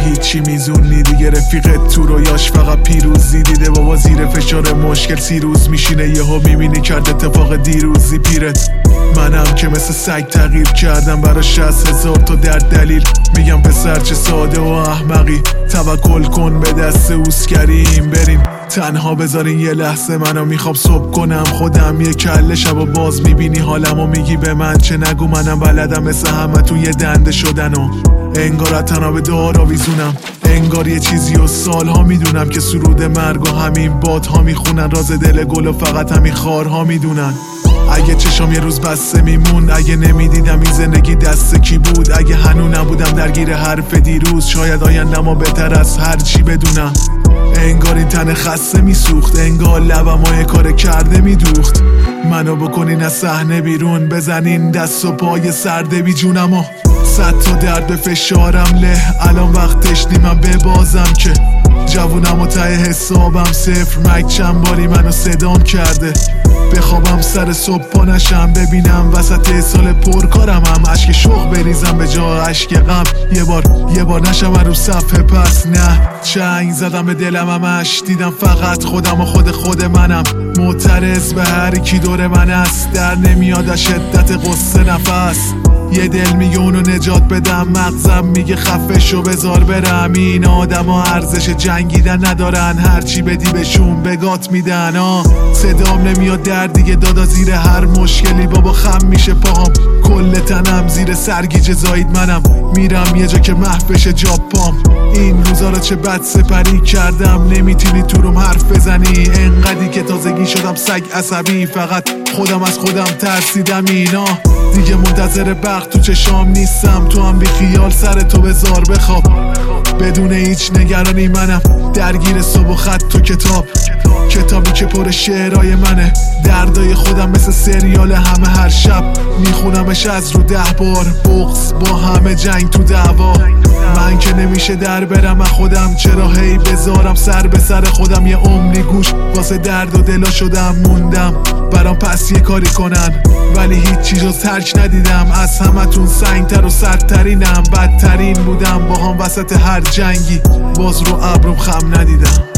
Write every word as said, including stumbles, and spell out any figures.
هیچی میزونی دیگه، رفیقت تو رویاش فقط پیروزی دیده. بابا زیر فشار مشکل سی روز میشینه، یهو میبینی کرد اتفاق دیروزی پیرت. منم که مثل سگ تغییر کردم برا شصت هزار تا در دلیل. میگم پسر چه ساده و احمقی، توکل کن به دست اوسکریم بریم. تنها بذارین یه لحظه منو میخوام صبح کنم خودم، یه کله شب و باز میبینی حالمو میگی به من چه نگو. منم بلدم مثل همه تو یه دنده شدن و انگار تنها به دار آویزونم. انگار یه چیزی و سالها میدونم که سرود مرگ و همین بادها میخونن، راز دل گل و فقط همین خارها میدونن. اگه چشام یه روز بسته میمون، اگه نمیدیدم این زندگی دست کی بود، اگه هنو نبودم درگیر حرف دیروز، شاید آیندم و بهتر از هر چی بدونم. انگار این تن خسته میسوخت، انگار لبم های کار کرده میدوخت. منو بکنین از صحنه بیرون، بزنین دست و پای سرده بی جونم و صد تا درد به فشارم له. الان وقتش نیمم ببازم که جوونم و ته حسابم صفر. مک چند باری منو صدام کرده، بخوابم سر صبح پا نشم، ببینم وسط سال پرکارم هم اشک شوق بریزم به جا اشک غم. یه بار یه بار نشم رو صفحه پس نه، چنگ زدم به دلم همش، دیدم فقط خودم و خود خود منم. معترض به هر کی دور من است، در نمیاد از شدت قصه نفس. یه دل میگه اونو نجات بدم، مغزم میگه خفه شو بذار برم. این آدم ها ارزش جنگیدن ندارن، هرچی بدی بهشون بگات میدن. آه صدام نمیاد در دیگه دادا، زیر هر مشکلی بابا خم میشه پاهم. کل تنم زیر سرگیجه زاید منم، میرم یه جا که محو بشه جاپام. این روزا رو چه بد سپری کردم، نمیتونی تو روم حرف بزنی. انقدی که تازگی شدم سگ عصبی، فقط خودم از خودم ترسیدم. اینا دیگه منتظر بخت تو چشام نیستم، تو هم بی خیال سر تو بذار بخواب. بدون هیچ نگرانی منم درگیر صبح و خط تو کتاب، کتابی که پر شعرهای منه. دردای خودم مثل سریال همه هر شب میخونمش از رو ده بار. بغض با همه جنگ تو دعوا، من که نمیشه در برم از خودم. چرا هی بذارم سر به سر خودم، یه عمری گوش واسه درد و دلا شدم موندم. برام پس یه کاری کنن ولی هیچ چیز رو ترک ندیدم. از همتون سنگتر و سردترینم، بدترین بودم با هم وسط هر جنگی، باز رو ابروم خم ندیدم.